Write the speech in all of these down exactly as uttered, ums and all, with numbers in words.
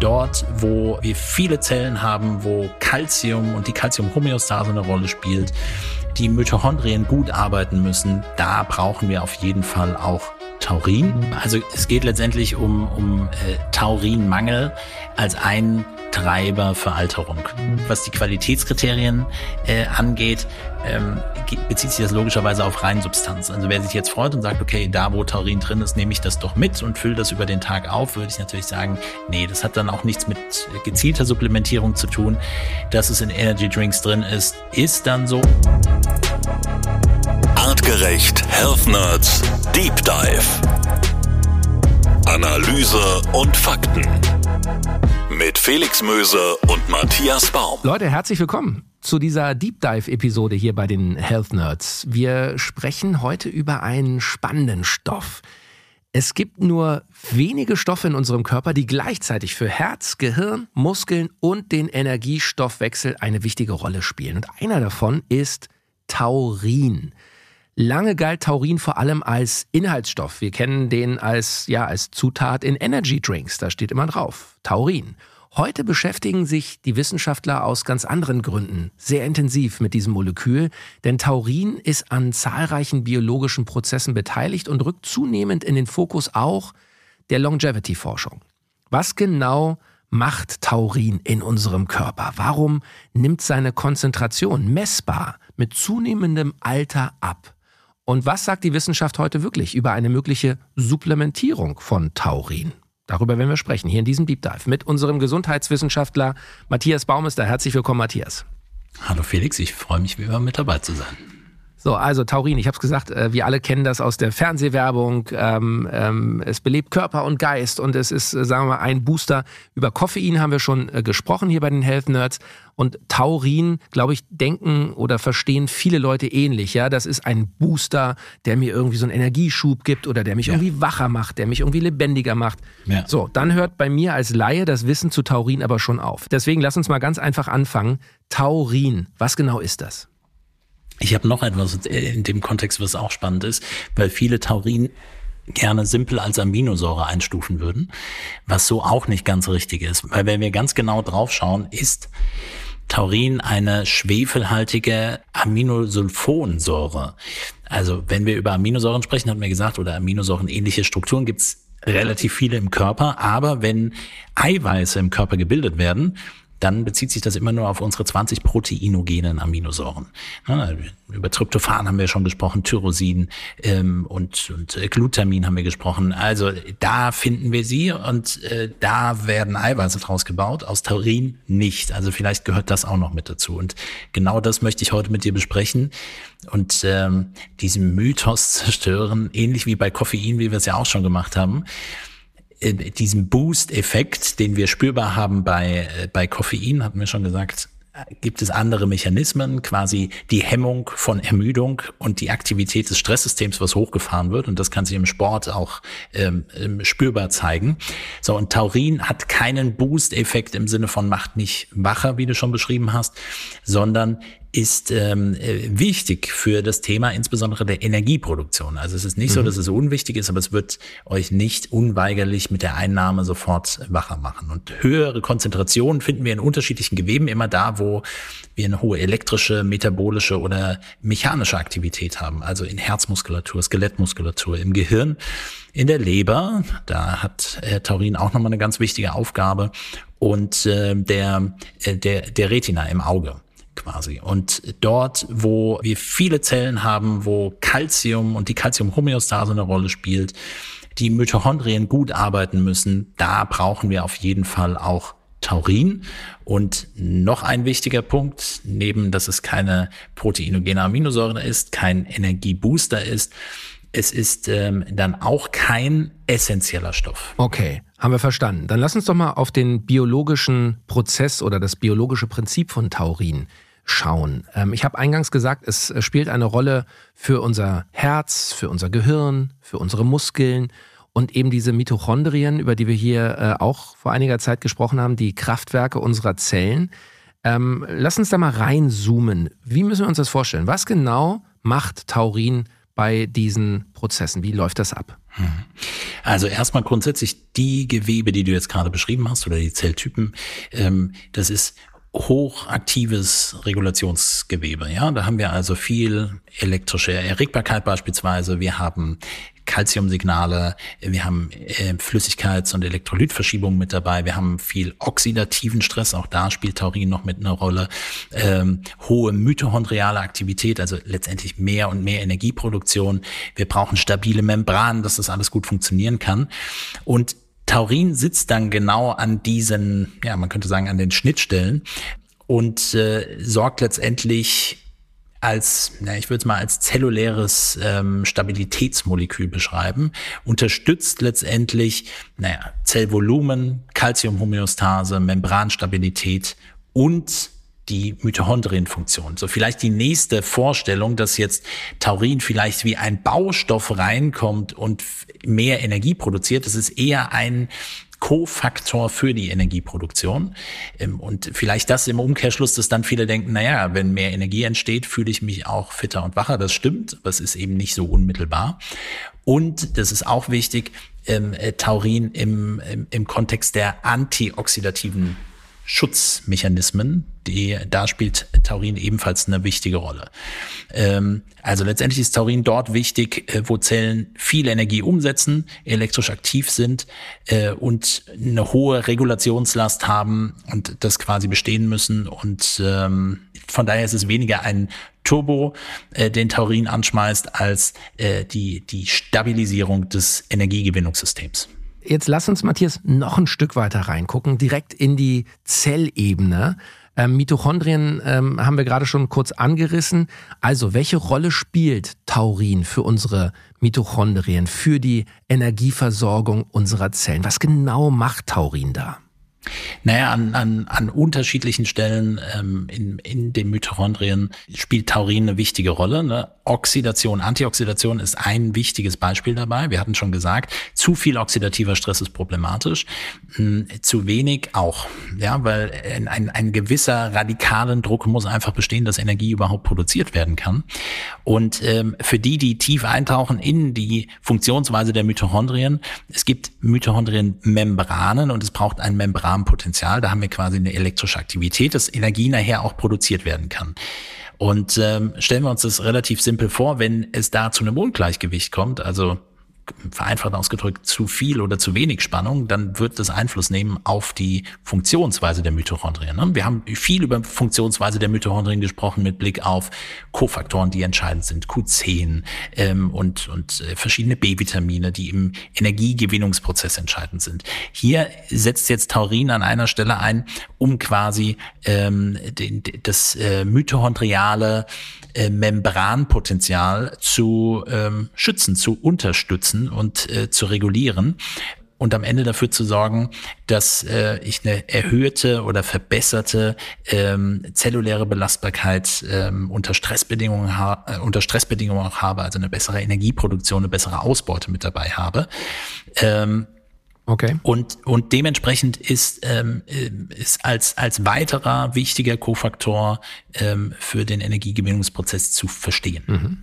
dort, wo wir viele Zellen haben, wo Calcium und die Calcium-Homöostase eine Rolle spielt, die Mitochondrien gut arbeiten müssen, da brauchen wir auf jeden Fall auch Taurin. Also es geht letztendlich um, um äh, Taurinmangel als ein Treiber für Alterung. Was die Qualitätskriterien äh, angeht, ähm, bezieht sich das logischerweise auf Reinsubstanz. Also wer sich jetzt freut und sagt, okay, da wo Taurin drin ist, nehme ich das doch mit und fülle das über den Tag auf, würde ich natürlich sagen, nee, das hat dann auch nichts mit gezielter Supplementierung zu tun. Dass es in Energy Drinks drin ist, ist dann so. Artgerecht Health Nerds Deep Dive. Analyse und Fakten. Mit Felix Möse und Matthias Baum. Leute, herzlich willkommen zu dieser Deep Dive-Episode hier bei den Health Nerds. Wir sprechen heute über einen spannenden Stoff. Es gibt nur wenige Stoffe in unserem Körper, die gleichzeitig für Herz, Gehirn, Muskeln und den Energiestoffwechsel eine wichtige Rolle spielen. Und einer davon ist Taurin. Lange galt Taurin vor allem als Inhaltsstoff. Wir kennen den als, ja, als Zutat in Energy Drinks. Da steht immer drauf, Taurin. Heute beschäftigen sich die Wissenschaftler aus ganz anderen Gründen sehr intensiv mit diesem Molekül, denn Taurin ist an zahlreichen biologischen Prozessen beteiligt und rückt zunehmend in den Fokus auch der Longevity-Forschung. Was genau macht Taurin in unserem Körper? Warum nimmt seine Konzentration messbar mit zunehmendem Alter ab? Und was sagt die Wissenschaft heute wirklich über eine mögliche Supplementierung von Taurin? Darüber werden wir sprechen, hier in diesem Deep Dive mit unserem Gesundheitswissenschaftler Matthias Baum. Ist da. Herzlich willkommen, Matthias. Hallo Felix, ich freue mich, wie immer mit dabei zu sein. So, also Taurin, ich habe es gesagt, wir alle kennen das aus der Fernsehwerbung. Ähm, ähm, es belebt Körper und Geist und es ist, sagen wir mal, ein Booster. Über Koffein haben wir schon äh, gesprochen hier bei den Health Nerds. Und Taurin, glaube ich, denken oder verstehen viele Leute ähnlich. Ja, das ist ein Booster, der mir irgendwie so einen Energieschub gibt oder der mich ja. irgendwie wacher macht, der mich irgendwie lebendiger macht. Ja. So, dann hört bei mir als Laie das Wissen zu Taurin aber schon auf. Deswegen lass uns mal ganz einfach anfangen. Taurin, was genau ist das? Ich habe noch etwas in dem Kontext, was auch spannend ist, weil viele Taurin gerne simpel als Aminosäure einstufen würden, was so auch nicht ganz richtig ist. Weil wenn wir ganz genau drauf schauen, ist Taurin eine schwefelhaltige Aminosulfonsäure. Also wenn wir über Aminosäuren sprechen, hatten wir gesagt, oder Aminosäuren-ähnliche Strukturen gibt's relativ viele im Körper. Aber wenn Eiweiße im Körper gebildet werden, dann bezieht sich das immer nur auf unsere zwanzig proteinogenen Aminosäuren. Ja, über Tryptophan haben wir schon gesprochen, Tyrosin ähm, und, und Glutamin haben wir gesprochen. Also da finden wir sie und äh, da werden Eiweiße draus gebaut, aus Taurin nicht. Also vielleicht gehört das auch noch mit dazu. Und genau das möchte ich heute mit dir besprechen und ähm, diesen Mythos zerstören, ähnlich wie bei Koffein, wie wir es ja auch schon gemacht haben. Diesen Boost-Effekt, den wir spürbar haben bei, bei Koffein, hatten wir schon gesagt, gibt es andere Mechanismen, quasi die Hemmung von Ermüdung und die Aktivität des Stresssystems, was hochgefahren wird. Und das kann sich im Sport auch ähm, spürbar zeigen. So, und Taurin hat keinen Boost-Effekt im Sinne von macht nicht wacher, wie du schon beschrieben hast, sondern ist ähm, wichtig für das Thema insbesondere der Energieproduktion. Also es ist nicht mhm. so, dass es unwichtig ist, aber es wird euch nicht unweigerlich mit der Einnahme sofort wacher machen. Und höhere Konzentrationen finden wir in unterschiedlichen Geweben immer da, wo wir eine hohe elektrische, metabolische oder mechanische Aktivität haben. Also in Herzmuskulatur, Skelettmuskulatur, im Gehirn, in der Leber. Da hat äh, Taurin auch nochmal eine ganz wichtige Aufgabe. Und äh, der, äh, der, der Retina im Auge. Quasi. Und dort, wo wir viele Zellen haben, wo Calcium und die Calcium-Homöostase eine Rolle spielt, die Mitochondrien gut arbeiten müssen, da brauchen wir auf jeden Fall auch Taurin. Und noch ein wichtiger Punkt, neben dass es keine proteinogene Aminosäure ist, kein Energiebooster ist, es ist ähm, dann auch kein essentieller Stoff. Okay, haben wir verstanden. Dann lass uns doch mal auf den biologischen Prozess oder das biologische Prinzip von Taurin schauen. Ähm, ich habe eingangs gesagt, es spielt eine Rolle für unser Herz, für unser Gehirn, für unsere Muskeln und eben diese Mitochondrien, über die wir hier äh, auch vor einiger Zeit gesprochen haben, die Kraftwerke unserer Zellen. Ähm, lass uns da mal reinzoomen. Wie müssen wir uns das vorstellen? Was genau macht Taurin bei diesen Prozessen? Wie läuft das ab? Also erstmal grundsätzlich die Gewebe, die du jetzt gerade beschrieben hast, oder die Zelltypen, ähm, das ist hochaktives Regulationsgewebe. Ja, da haben wir also viel elektrische Erregbarkeit beispielsweise. Wir haben Calciumsignale, wir haben äh, Flüssigkeits- und Elektrolytverschiebungen mit dabei, wir haben viel oxidativen Stress, auch da spielt Taurin noch mit einer Rolle, ähm, hohe mitochondriale Aktivität, also letztendlich mehr und mehr Energieproduktion. Wir brauchen stabile Membranen, dass das alles gut funktionieren kann. Und Taurin sitzt dann genau an diesen, ja, man könnte sagen, an den Schnittstellen und äh, sorgt letztendlich als, na, ich würde es mal als zelluläres ähm, Stabilitätsmolekül beschreiben, unterstützt letztendlich, naja, Zellvolumen, Calciumhomöostase, Membranstabilität und die Mitochondrienfunktion. So vielleicht die nächste Vorstellung, dass jetzt Taurin vielleicht wie ein Baustoff reinkommt und mehr Energie produziert. Das ist eher ein Kofaktor für die Energieproduktion. Und vielleicht das im Umkehrschluss, dass dann viele denken, naja, wenn mehr Energie entsteht, fühle ich mich auch fitter und wacher. Das stimmt, aber es ist eben nicht so unmittelbar. Und das ist auch wichtig, Taurin im, im, im Kontext der antioxidativen Schutzmechanismen, die, da spielt Taurin ebenfalls eine wichtige Rolle. Ähm, also letztendlich ist Taurin dort wichtig, äh, wo Zellen viel Energie umsetzen, elektrisch aktiv sind äh, und eine hohe Regulationslast haben und das quasi bestehen müssen. Und ähm, von daher ist es weniger ein Turbo, äh, den Taurin anschmeißt, als äh, die, die Stabilisierung des Energiegewinnungssystems. Jetzt lass uns, Matthias, noch ein Stück weiter reingucken, direkt in die Zellebene. Ähm, Mitochondrien ähm, haben wir gerade schon kurz angerissen. Also, welche Rolle spielt Taurin für unsere Mitochondrien, für die Energieversorgung unserer Zellen? Was genau macht Taurin da? Naja, an, an, an unterschiedlichen Stellen ähm, in, in den Mitochondrien spielt Taurin eine wichtige Rolle. Ne? Oxidation, Antioxidation ist ein wichtiges Beispiel dabei. Wir hatten schon gesagt, zu viel oxidativer Stress ist problematisch, hm, zu wenig auch. Ja, weil ein, ein gewisser radikalen Druck muss einfach bestehen, dass Energie überhaupt produziert werden kann. Und ähm, für die, die tief eintauchen in die Funktionsweise der Mitochondrien, es gibt Mitochondrienmembranen und es braucht ein Membran Potenzial, da haben wir quasi eine elektrische Aktivität, dass Energie nachher auch produziert werden kann. Und ähm, stellen wir uns das relativ simpel vor, wenn es da zu einem Ungleichgewicht kommt, also vereinfacht ausgedrückt zu viel oder zu wenig Spannung, dann wird das Einfluss nehmen auf die Funktionsweise der Mitochondrien. Wir haben viel über Funktionsweise der Mitochondrien gesprochen mit Blick auf Kofaktoren, die entscheidend sind, Q zehn ähm, und, und verschiedene B-Vitamine, die im Energiegewinnungsprozess entscheidend sind. Hier setzt jetzt Taurin an einer Stelle ein, um quasi ähm, den, das äh, mitochondriale äh, Membranpotenzial zu ähm, schützen, zu unterstützen und äh, zu regulieren und am Ende dafür zu sorgen, dass äh, ich eine erhöhte oder verbesserte ähm, zelluläre Belastbarkeit ähm, unter Stressbedingungen ha- äh, unter Stressbedingungen auch habe, also eine bessere Energieproduktion, eine bessere Ausbeute mit dabei habe. Ähm, Okay. Und, und dementsprechend ist, ähm, ist als, als weiterer wichtiger Kofaktor ähm, für den Energiegewinnungsprozess zu verstehen. Mhm.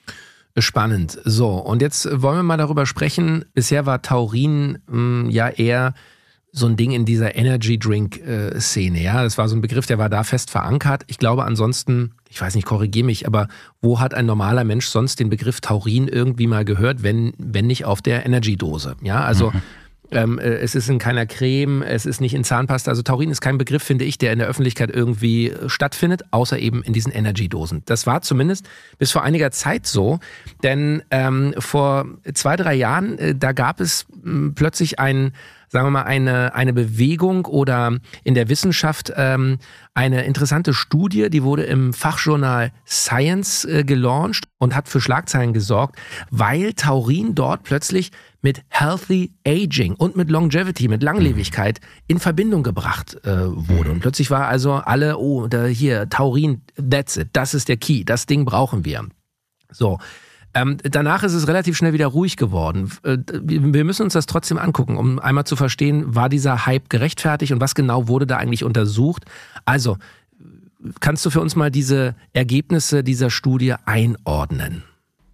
Spannend. So, und jetzt wollen wir mal darüber sprechen. Bisher war Taurin mh, ja eher so ein Ding in dieser Energy-Drink-Szene. Ja, das war so ein Begriff, der war da fest verankert. Ich glaube ansonsten, ich weiß nicht, korrigiere mich, aber wo hat ein normaler Mensch sonst den Begriff Taurin irgendwie mal gehört, wenn, wenn nicht auf der Energy-Dose? Ja, also mhm. Ähm, es ist in keiner Creme, es ist nicht in Zahnpasta. Also Taurin ist kein Begriff, finde ich, der in der Öffentlichkeit irgendwie stattfindet, außer eben in diesen Energy-Dosen. Das war zumindest bis vor einiger Zeit so, denn ähm, vor zwei, drei Jahren, äh, da gab es m, plötzlich ein, sagen wir mal, eine, eine Bewegung oder in der Wissenschaft ähm, eine interessante Studie, die wurde im Fachjournal Science äh, gelauncht und hat für Schlagzeilen gesorgt, weil Taurin dort plötzlich mit Healthy Aging und mit Longevity, mit Langlebigkeit in Verbindung gebracht äh, wurde. Und plötzlich war also alle, oh, da hier, Taurin, that's it, das ist der Key, das Ding brauchen wir. So. Ähm, danach ist es relativ schnell wieder ruhig geworden. Äh, wir müssen uns das trotzdem angucken, um einmal zu verstehen, war dieser Hype gerechtfertigt und was genau wurde da eigentlich untersucht. Also, kannst du für uns mal diese Ergebnisse dieser Studie einordnen?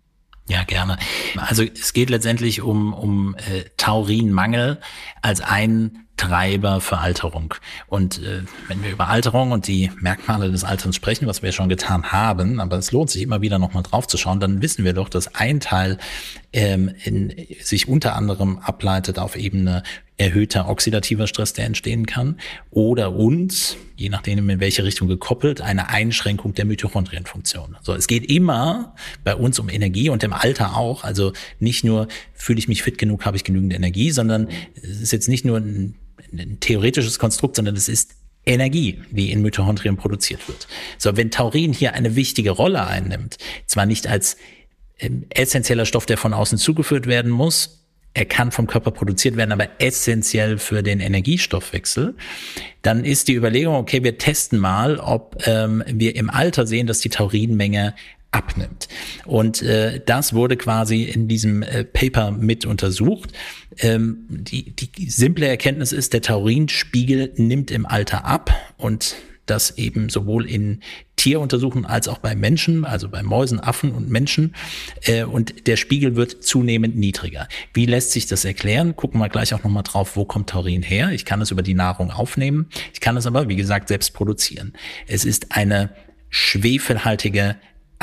Ja, gerne. Also es geht letztendlich um, um äh, Taurinmangel als ein Treiber für Alterung. Und äh, wenn wir über Alterung und die Merkmale des Alterns sprechen, was wir schon getan haben, aber es lohnt sich immer wieder nochmal drauf zu schauen, dann wissen wir doch, dass ein Teil ähm, in, sich unter anderem ableitet auf Ebene erhöhter oxidativer Stress, der entstehen kann, oder und, je nachdem in welche Richtung gekoppelt, eine Einschränkung der Mitochondrienfunktion. So, es geht immer bei uns um Energie und im Alter auch. Also nicht nur, fühle ich mich fit genug, habe ich genügend Energie, sondern es ist jetzt nicht nur ein, ein theoretisches Konstrukt, sondern es ist Energie, die in Mitochondrien produziert wird. So, wenn Taurin hier eine wichtige Rolle einnimmt, zwar nicht als ähm, essentieller Stoff, der von außen zugeführt werden muss, er kann vom Körper produziert werden, aber essentiell für den Energiestoffwechsel, dann ist die Überlegung, okay, wir testen mal, ob ähm, wir im Alter sehen, dass die Taurinmenge abnimmt. Und äh, das wurde quasi in diesem äh, Paper mit untersucht. Ähm, die, die simple Erkenntnis ist, der Taurinspiegel nimmt im Alter ab, und das eben sowohl in Tieruntersuchungen als auch bei Menschen, also bei Mäusen, Affen und Menschen. Äh, und der Spiegel wird zunehmend niedriger. Wie lässt sich das erklären? Gucken wir gleich auch nochmal drauf, wo kommt Taurin her? Ich kann es über die Nahrung aufnehmen. Ich kann es aber, wie gesagt, selbst produzieren. Es ist eine schwefelhaltige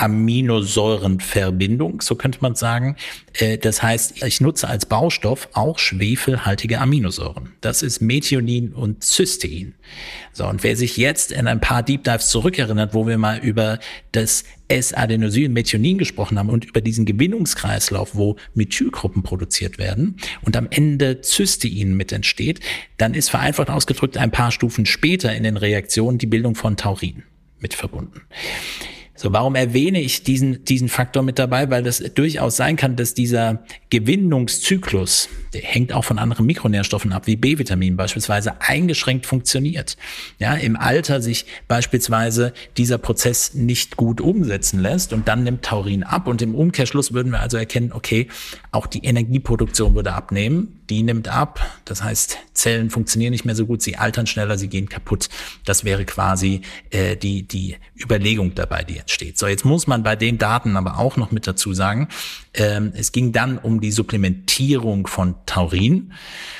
Aminosäurenverbindung, so könnte man sagen. Das heißt, ich nutze als Baustoff auch schwefelhaltige Aminosäuren. Das ist Methionin und Cystein. So, und wer sich jetzt in ein paar Deep Dives zurückerinnert, wo wir mal über das S-Adenosin-Methionin gesprochen haben und über diesen Gewinnungskreislauf, wo Methylgruppen produziert werden und am Ende Cystein mit entsteht, dann ist vereinfacht ausgedrückt ein paar Stufen später in den Reaktionen die Bildung von Taurin mit verbunden. So, warum erwähne ich diesen, diesen Faktor mit dabei? Weil das durchaus sein kann, dass dieser Gewinnungszyklus, der hängt auch von anderen Mikronährstoffen ab, wie B-Vitamin beispielsweise, eingeschränkt funktioniert. Ja, im Alter sich beispielsweise dieser Prozess nicht gut umsetzen lässt, und dann nimmt Taurin ab, und im Umkehrschluss würden wir also erkennen, okay, auch die Energieproduktion würde abnehmen, die nimmt ab. Das heißt, Zellen funktionieren nicht mehr so gut, sie altern schneller, sie gehen kaputt. Das wäre quasi äh, die, die Überlegung dabei, die steht. So, jetzt muss man bei den Daten aber auch noch mit dazu sagen, ähm, es ging dann um die Supplementierung von Taurin.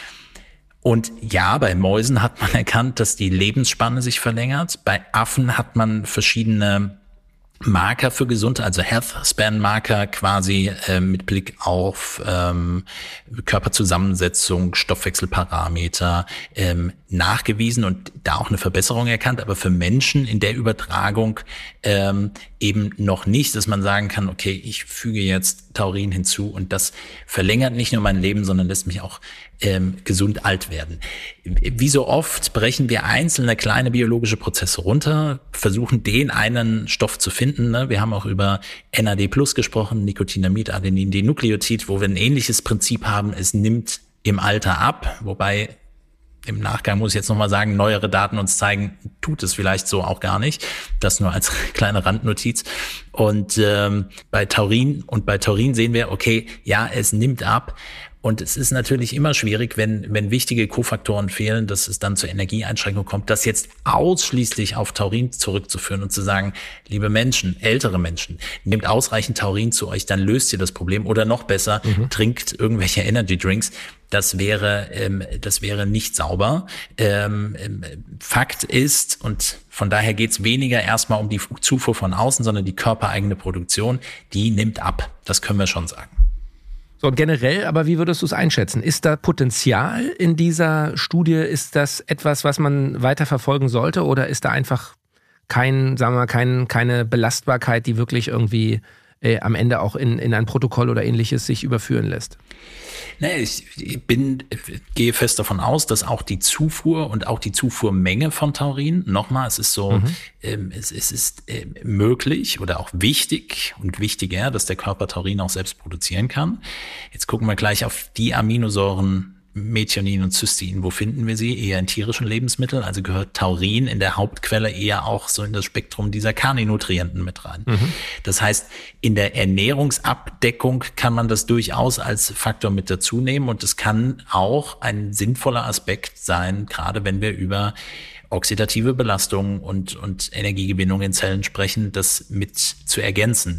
Und ja, bei Mäusen hat man erkannt, dass die Lebensspanne sich verlängert. Bei Affen hat man verschiedene Marker für Gesundheit, also Health-Span-Marker quasi äh, mit Blick auf ähm, Körperzusammensetzung, Stoffwechselparameter ähm, nachgewiesen und da auch eine Verbesserung erkannt, aber für Menschen in der Übertragung ähm, eben noch nicht, dass man sagen kann, okay, ich füge jetzt Taurin hinzu und das verlängert nicht nur mein Leben, sondern lässt mich auch ähm, gesund alt werden. Wie so oft brechen wir einzelne kleine biologische Prozesse runter, versuchen den einen Stoff zu finden. Ne? Wir haben auch über N A D plus gesprochen, Nicotinamid, Adenin, Dinukleotid, wo wir ein ähnliches Prinzip haben, es nimmt im Alter ab, wobei im Nachgang muss ich jetzt nochmal sagen, neuere Daten uns zeigen, tut es vielleicht so auch gar nicht. Das nur als kleine Randnotiz. Und ähm, bei Taurin und bei Taurin sehen wir, okay, ja, es nimmt ab. Und es ist natürlich immer schwierig, wenn wenn wichtige Kofaktoren fehlen, dass es dann zur Energieeinschränkung kommt, das jetzt ausschließlich auf Taurin zurückzuführen und zu sagen, liebe Menschen, ältere Menschen, nehmt ausreichend Taurin zu euch, dann löst ihr das Problem. Oder noch besser, mhm. trinkt irgendwelche Energy Drinks. Das wäre ähm, das wäre nicht sauber. Ähm, Fakt ist, und von daher geht's weniger erstmal um die Zufuhr von außen, sondern die körpereigene Produktion, die nimmt ab. Das können wir schon sagen. So, und generell, aber wie würdest du es einschätzen? Ist da Potenzial in dieser Studie? Ist das etwas, was man weiter verfolgen sollte? Oder ist da einfach kein, sagen wir mal, kein, keine Belastbarkeit, die wirklich irgendwie äh, am Ende auch in, in ein Protokoll oder ähnliches sich überführen lässt? Nee, ich bin, gehe fest davon aus, dass auch die Zufuhr und auch die Zufuhrmenge von Taurin, nochmal, es ist so, mhm. ähm, es, es ist äh, möglich oder auch wichtig und wichtiger, dass der Körper Taurin auch selbst produzieren kann. Jetzt gucken wir gleich auf die Aminosäuren Methionin und Cystein. Wo finden wir sie? Eher in tierischen Lebensmitteln. Also gehört Taurin in der Hauptquelle eher auch so in das Spektrum dieser Carninutrienten mit rein. Mhm. Das heißt, in der Ernährungsabdeckung kann man das durchaus als Faktor mit dazu nehmen, und es kann auch ein sinnvoller Aspekt sein, gerade wenn wir über oxidative Belastung und, und Energiegewinnung in Zellen sprechen, das mit zu ergänzen. Ich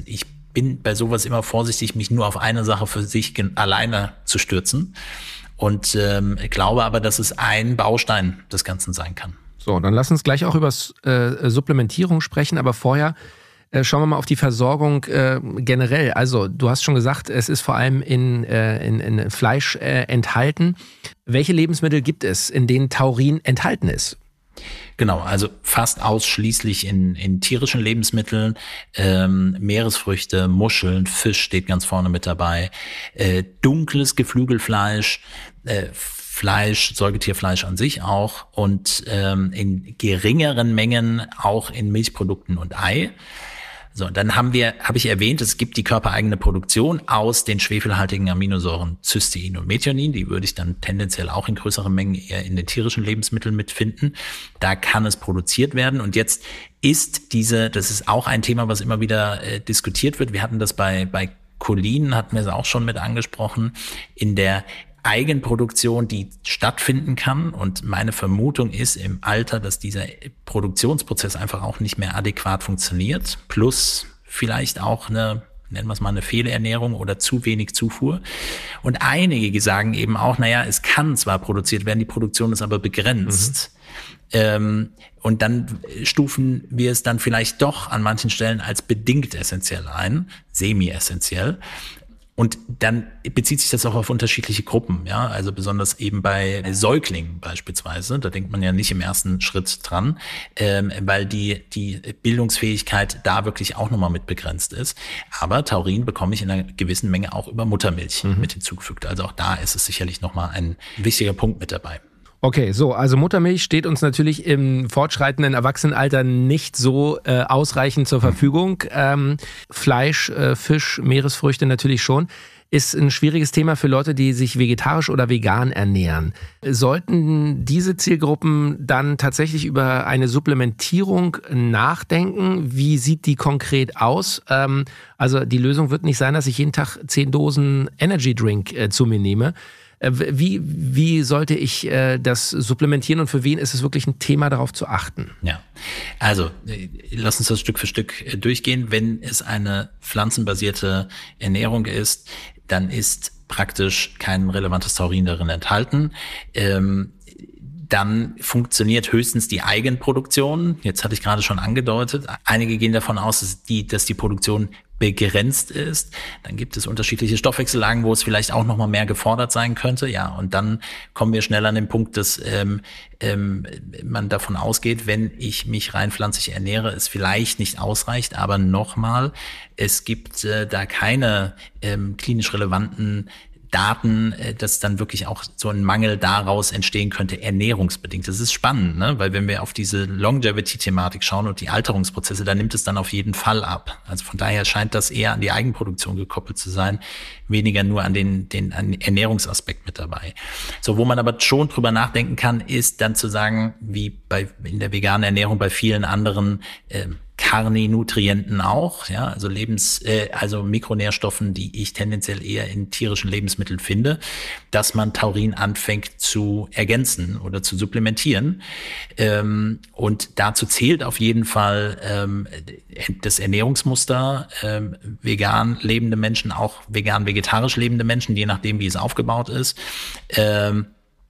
bin bei sowas immer vorsichtig, mich nur auf eine Sache für sich gen- alleine zu stürzen. Und ähm, ich glaube aber, dass es ein Baustein des Ganzen sein kann. So, dann lass uns gleich auch über äh, Supplementierung sprechen, aber vorher äh, schauen wir mal auf die Versorgung äh, generell. Also du hast schon gesagt, es ist vor allem in, äh, in, in Fleisch äh, enthalten. Welche Lebensmittel gibt es, in denen Taurin enthalten ist? Genau, also fast ausschließlich in, in tierischen Lebensmitteln, ähm, Meeresfrüchte, Muscheln, Fisch steht ganz vorne mit dabei, äh, dunkles Geflügelfleisch, äh, Fleisch, Säugetierfleisch an sich auch und ähm, in geringeren Mengen auch in Milchprodukten und Ei. So, dann haben wir, habe ich erwähnt, es gibt die körpereigene Produktion aus den schwefelhaltigen Aminosäuren Cystein und Methionin. Die würde ich dann tendenziell auch in größeren Mengen eher in den tierischen Lebensmitteln mitfinden. Da kann es produziert werden. Und jetzt ist diese, das ist auch ein Thema, was immer wieder äh, diskutiert wird. Wir hatten das bei, bei Cholin, hatten wir es auch schon mit angesprochen, in der Eigenproduktion, die stattfinden kann. Und meine Vermutung ist im Alter, dass dieser Produktionsprozess einfach auch nicht mehr adäquat funktioniert. Plus vielleicht auch eine, nennen wir es mal eine Fehlernährung oder zu wenig Zufuhr. Und einige sagen eben auch, naja, es kann zwar produziert werden, die Produktion ist aber begrenzt. Mhm. Ähm, und dann stufen wir es dann vielleicht doch an manchen Stellen als bedingt essentiell ein, semi-essentiell. Und dann bezieht sich das auch auf unterschiedliche Gruppen, ja, also besonders eben bei Säuglingen beispielsweise, da denkt man ja nicht im ersten Schritt dran, ähm, weil die die Bildungsfähigkeit da wirklich auch nochmal mit begrenzt ist. Aber Taurin bekomme ich in einer gewissen Menge auch über Muttermilch mhm. mit hinzugefügt. Also auch da ist es sicherlich nochmal ein wichtiger Punkt mit dabei. Okay, so, also Muttermilch steht uns natürlich im fortschreitenden Erwachsenenalter nicht so äh, ausreichend zur Verfügung. Ähm, Fleisch, äh, Fisch, Meeresfrüchte natürlich schon. Ist ein schwieriges Thema für Leute, die sich vegetarisch oder vegan ernähren. Sollten diese Zielgruppen dann tatsächlich über eine Supplementierung nachdenken? Wie sieht die konkret aus? Ähm, also die Lösung wird nicht sein, dass ich jeden Tag zehn Dosen Energy Drink äh, zu mir nehme. Wie, wie sollte ich äh, das supplementieren und für wen ist es wirklich ein Thema, darauf zu achten? Ja, also lass uns das Stück für Stück durchgehen. Wenn es eine pflanzenbasierte Ernährung ist, dann ist praktisch kein relevantes Taurin darin enthalten. Ähm, dann funktioniert höchstens die Eigenproduktion. Jetzt hatte ich gerade schon angedeutet. Einige gehen davon aus, dass die, dass die Produktion begrenzt ist. Dann gibt es unterschiedliche Stoffwechsellagen, wo es vielleicht auch noch mal mehr gefordert sein könnte. Ja, und dann kommen wir schnell an den Punkt, dass ähm, ähm, man davon ausgeht, wenn ich mich rein pflanzlich ernähre, es vielleicht nicht ausreicht. Aber nochmal, es gibt äh, da keine ähm, klinisch relevanten Daten, dass dann wirklich auch so ein Mangel daraus entstehen könnte, ernährungsbedingt. Das ist spannend, ne? Weil wenn wir auf diese Longevity-Thematik schauen und die Alterungsprozesse, da nimmt es dann auf jeden Fall ab. Also von daher scheint das eher an die Eigenproduktion gekoppelt zu sein, weniger nur an den, den an den Ernährungsaspekt mit dabei. So, wo man aber schon drüber nachdenken kann, ist dann zu sagen, wie bei in der veganen Ernährung bei vielen anderen äh, Karninutrienten auch, ja, also Lebens, äh, also Mikronährstoffen, die ich tendenziell eher in tierischen Lebensmitteln finde, dass man Taurin anfängt zu ergänzen oder zu supplementieren. Ähm, und dazu zählt auf jeden Fall ähm, das Ernährungsmuster, ähm, vegan lebende Menschen, auch vegan-vegetarisch lebende Menschen, je nachdem, wie es aufgebaut ist. Ähm,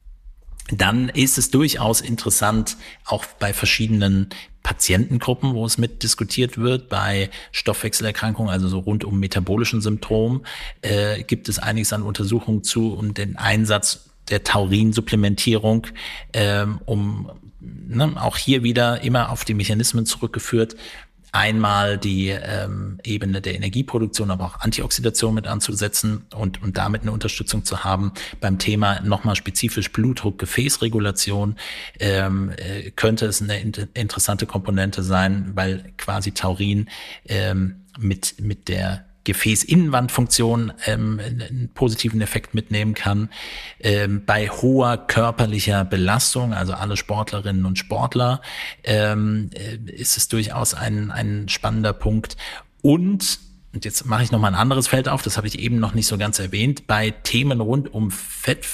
dann ist es durchaus interessant, auch bei verschiedenen Patientengruppen, wo es mit diskutiert wird, bei Stoffwechselerkrankungen, also so rund um metabolischen Symptomen, äh, gibt es einiges an Untersuchungen zu um den Einsatz der Taurinsupplementierung, ähm, um ne, auch hier wieder immer auf die Mechanismen zurückgeführt, einmal die ähm, Ebene der Energieproduktion, aber auch Antioxidation mit anzusetzen und, und damit eine Unterstützung zu haben. Beim Thema nochmal spezifisch Blutdruck, Gefäßregulation ähm, äh, könnte es eine in- interessante Komponente sein, weil quasi Taurin ähm, mit, mit der Gefäßinnenwandfunktion ähm, einen positiven Effekt mitnehmen kann. Ähm, bei hoher körperlicher Belastung, also alle Sportlerinnen und Sportler, ähm, äh, ist es durchaus ein, ein spannender Punkt. Und, und jetzt mache ich nochmal ein anderes Feld auf, das habe ich eben noch nicht so ganz erwähnt, bei Themen rund um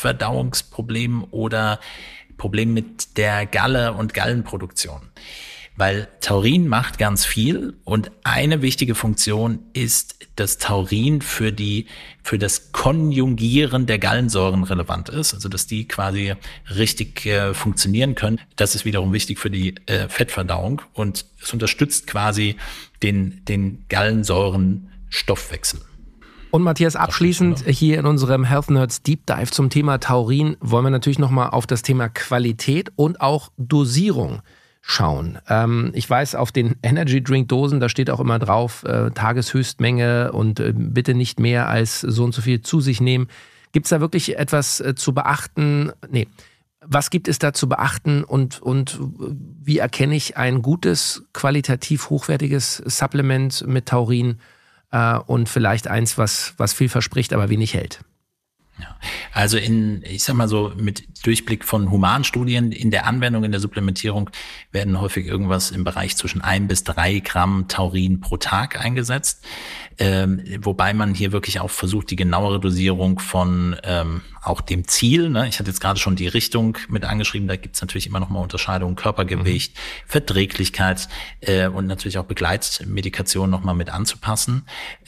Fettverdauungsproblemen oder Problemen mit der Galle und Gallenproduktion. weil Taurin macht ganz viel und eine wichtige Funktion ist, dass Taurin für die für das Konjugieren der Gallensäuren relevant ist, also dass die quasi richtig äh, funktionieren können. Das ist wiederum wichtig für die äh, Fettverdauung und es unterstützt quasi den den Gallensäurenstoffwechsel. Und Matthias, abschließend hier in unserem Health Nerds Deep Dive zum Thema Taurin wollen wir natürlich nochmal auf das Thema Qualität und auch Dosierung schauen. Ähm, ich weiß, auf den Energy Drink Dosen, da steht auch immer drauf, äh, Tageshöchstmenge und äh, bitte nicht mehr als so und so viel zu sich nehmen. Gibt es da wirklich etwas äh, zu beachten? Nee. Was gibt es da zu beachten und, und wie erkenne ich ein gutes, qualitativ hochwertiges Supplement mit Taurin äh, und vielleicht eins, was, was viel verspricht, aber wenig hält? Ja, also in, ich sag mal so, mit Durchblick von Humanstudien in der Anwendung, in der Supplementierung werden häufig irgendwas im Bereich zwischen ein bis drei Gramm Taurin pro Tag eingesetzt. Ähm, wobei man hier wirklich auch versucht, die genauere Dosierung von ähm, auch dem Ziel, ne? Ich hatte jetzt gerade schon die Richtung mit angeschrieben, da gibt's natürlich immer noch mal Unterscheidungen, Körpergewicht, mhm. Verträglichkeit äh, und natürlich auch Begleitmedikation noch mal mit anzupassen.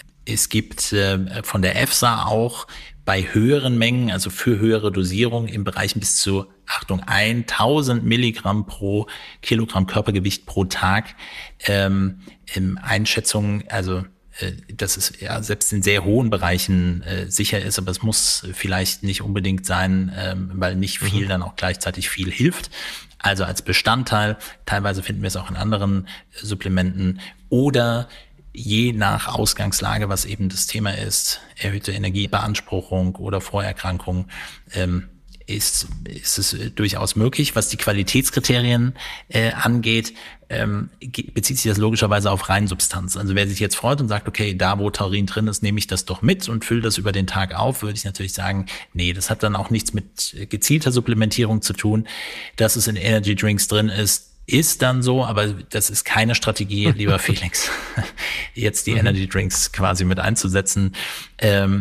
Es gibt äh, von der EFSA auch bei höheren Mengen, also für höhere Dosierungen im Bereich bis zu, Achtung, tausend Milligramm pro Kilogramm Körpergewicht pro Tag, ähm, Einschätzungen, also äh, dass es ja selbst in sehr hohen Bereichen äh, sicher ist, aber es muss vielleicht nicht unbedingt sein, ähm, weil nicht viel mhm. dann auch gleichzeitig viel hilft. Also als Bestandteil, teilweise finden wir es auch in anderen Supplementen oder je nach Ausgangslage, was eben das Thema ist, erhöhte Energiebeanspruchung oder Vorerkrankung, ähm, ist, ist es durchaus möglich. Was die Qualitätskriterien äh, angeht, ähm, bezieht sich das logischerweise auf Reinsubstanz. Also wer sich jetzt freut und sagt, okay, da wo Taurin drin ist, nehme ich das doch mit und fülle das über den Tag auf, würde ich natürlich sagen, nee, das hat dann auch nichts mit gezielter Supplementierung zu tun. Dass es in Energy Drinks drin ist, ist dann so, aber das ist keine Strategie, lieber Felix, jetzt die mhm. Energy Drinks quasi mit einzusetzen. Ähm,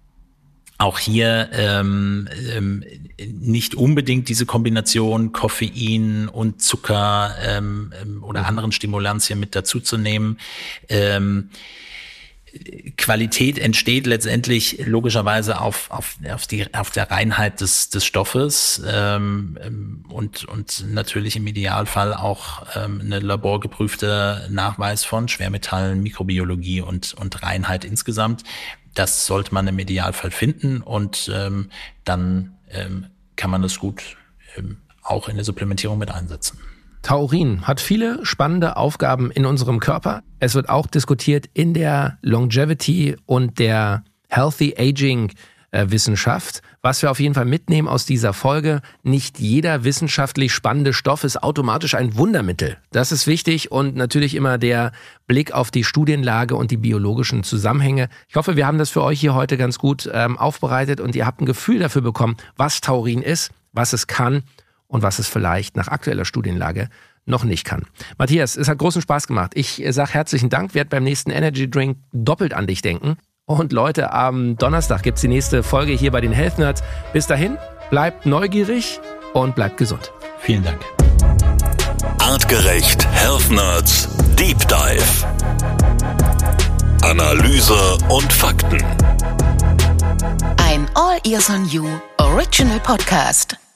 auch hier ähm, ähm, nicht unbedingt diese Kombination Koffein und Zucker ähm, oder mhm. anderen Stimulantien mit dazu zu nehmen. Ähm, Qualität entsteht letztendlich logischerweise auf auf auf die auf der Reinheit des des Stoffes ähm, und und natürlich im Idealfall auch ähm, eine laborgeprüfte Nachweis von Schwermetallen, Mikrobiologie und und Reinheit insgesamt. Das sollte man im Idealfall finden und ähm, dann ähm, kann man das gut ähm, auch in der Supplementierung mit einsetzen. Taurin hat viele spannende Aufgaben in unserem Körper. Es wird auch diskutiert in der Longevity und der Healthy Aging Wissenschaft. Was wir auf jeden Fall mitnehmen aus dieser Folge, nicht jeder wissenschaftlich spannende Stoff ist automatisch ein Wundermittel. Das ist wichtig und natürlich immer der Blick auf die Studienlage und die biologischen Zusammenhänge. Ich hoffe, wir haben das für euch hier heute ganz gut ähm, aufbereitet und ihr habt ein Gefühl dafür bekommen, was Taurin ist, was es kann und was es vielleicht nach aktueller Studienlage noch nicht kann. Matthias, es hat großen Spaß gemacht. Ich sage herzlichen Dank, werde beim nächsten Energy Drink doppelt an dich denken. Und Leute, am Donnerstag gibt es die nächste Folge hier bei den Health Nerds. Bis dahin, bleibt neugierig und bleibt gesund. Vielen Dank. Artgerecht Health Nerds Deep Dive. Analyse und Fakten. Ein All Ears on You Original Podcast.